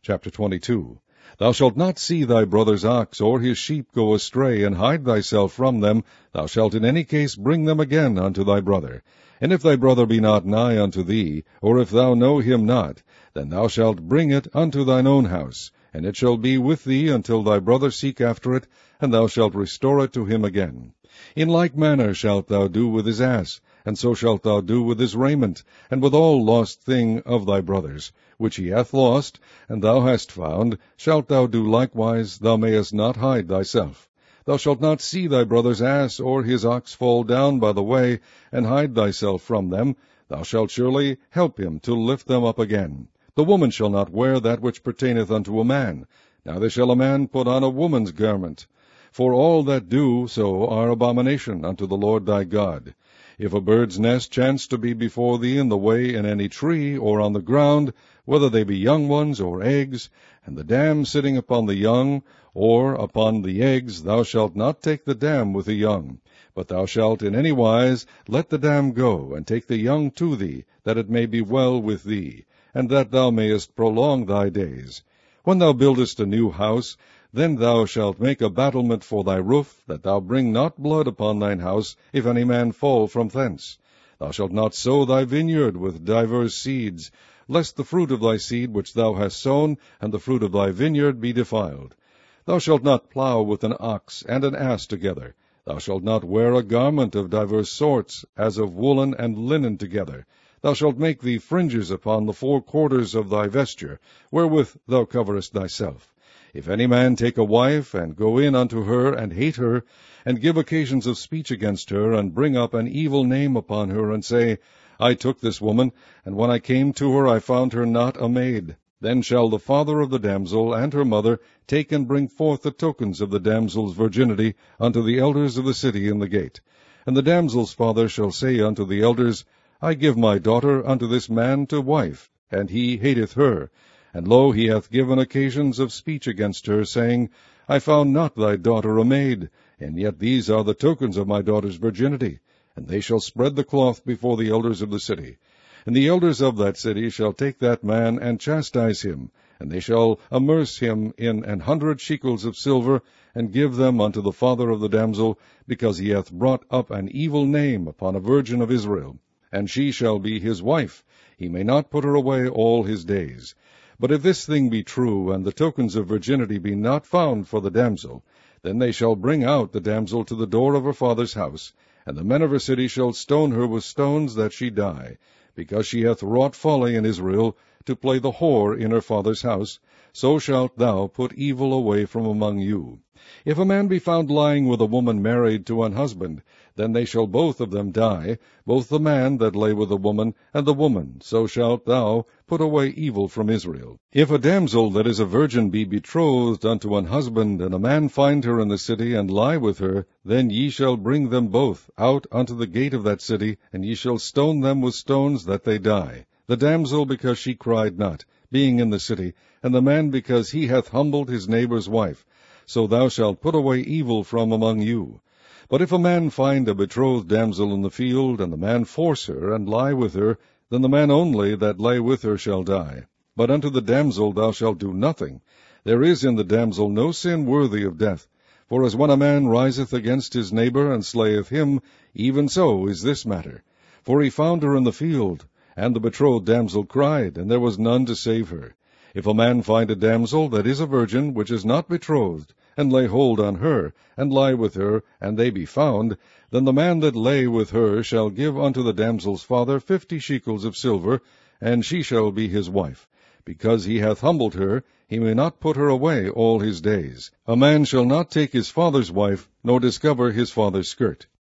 Chapter 22. Thou shalt not see thy brother's ox or his sheep go astray, and hide thyself from them. Thou shalt in any case bring them again unto thy brother. And if thy brother be not nigh unto thee, or if thou know him not, then thou shalt bring it unto thine own house, and it shall be with thee until thy brother seek after it, and thou shalt restore it to him again. In like manner shalt thou do with his ass, and so shalt thou do with his raiment, and with all lost thing of thy brother's, which he hath lost, and thou hast found, shalt thou do likewise, thou mayest not hide thyself. Thou shalt not see thy brother's ass or his ox fall down by the way, and hide thyself from them. Thou shalt surely help him to lift them up again. The woman shall not wear that which pertaineth unto a man, neither shall a man put on a woman's garment. For all that do so are abomination unto the Lord thy God. If a bird's nest chance to be before thee in the way in any tree, or on the ground, whether they be young ones or eggs, and the dam sitting upon the young, or upon the eggs, thou shalt not take the dam with the young, but thou shalt in any wise let the dam go, and take the young to thee, that it may be well with thee, and that thou mayest prolong thy days. When thou buildest a new house, then thou shalt make a battlement for thy roof, that thou bring not blood upon thine house, if any man fall from thence. Thou shalt not sow thy vineyard with divers seeds, lest the fruit of thy seed which thou hast sown, and the fruit of thy vineyard be defiled. Thou shalt not plow with an ox and an ass together. Thou shalt not wear a garment of divers sorts, as of woolen and linen together. Thou shalt make thee fringes upon the four quarters of thy vesture, wherewith thou coverest thyself. If any man take a wife, and go in unto her, and hate her, and give occasions of speech against her, and bring up an evil name upon her, and say, I took this woman, and when I came to her I found her not a maid, then shall the father of the damsel and her mother take and bring forth the tokens of the damsel's virginity unto the elders of the city in the gate. And the damsel's father shall say unto the elders, I give my daughter unto this man to wife, and he hateth her. And lo, he hath given occasions of speech against her, saying, I found not thy daughter a maid, and yet these are the tokens of my daughter's virginity. And they shall spread the cloth before the elders of the city. And the elders of that city shall take that man and chastise him, and they shall amerce him in 100 shekels of silver, and give them unto the father of the damsel, because he hath brought up an evil name upon a virgin of Israel. And she shall be his wife. He may not put her away all his days. But if this thing be true, and the tokens of virginity be not found for the damsel, then they shall bring out the damsel to the door of her father's house, and the men of her city shall stone her with stones that she die, because she hath wrought folly in Israel, to play the whore in her father's house. So shalt thou put evil away from among you. If a man be found lying with a woman married to an husband, then they shall both of them die, both the man that lay with the woman, and the woman. So shalt thou put away evil from Israel. If a damsel that is a virgin be betrothed unto an husband, and a man find her in the city, and lie with her, then ye shall bring them both out unto the gate of that city, and ye shall stone them with stones that they die. The damsel because she cried not, being in the city, and the man because he hath humbled his neighbor's wife. So thou shalt put away evil from among you. But if a man find a betrothed damsel in the field, and the man force her, and lie with her, then the man only that lay with her shall die. But unto the damsel thou shalt do nothing. There is in the damsel no sin worthy of death. For as when a man riseth against his neighbor, and slayeth him, even so is this matter. For he found her in the field, and the betrothed damsel cried, and there was none to save her. If a man find a damsel that is a virgin, which is not betrothed, and lay hold on her, and lie with her, and they be found, then the man that lay with her shall give unto the damsel's father 50 shekels of silver, and she shall be his wife. Because he hath humbled her, he may not put her away all his days. A man shall not take his father's wife, nor discover his father's skirt.